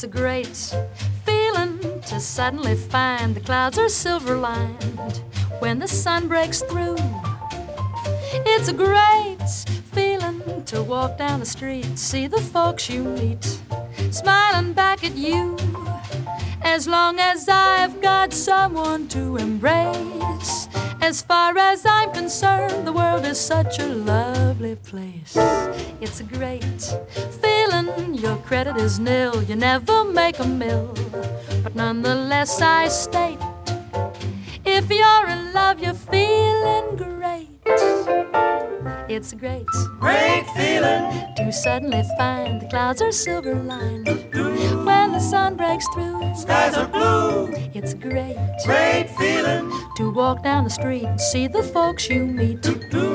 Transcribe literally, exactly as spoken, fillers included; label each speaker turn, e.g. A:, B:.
A: It's a great feeling to suddenly find the clouds are silver-lined when the sun breaks through. It's a great feeling to walk down the street, see the folks you meet smiling back at you. As long as I've got someone to embrace, as far as I'm concerned, the world is such a lovely place. It's a great feeling, your credit is nil, you never make a mill. But nonetheless I state, if you're in love, you're feeling great. It's a great,
B: great feeling
A: to suddenly find the clouds are silver-lined when the sun breaks through.
B: Skies are blue.
A: It's a great,
B: great feeling
A: to walk down the street and see the folks you meet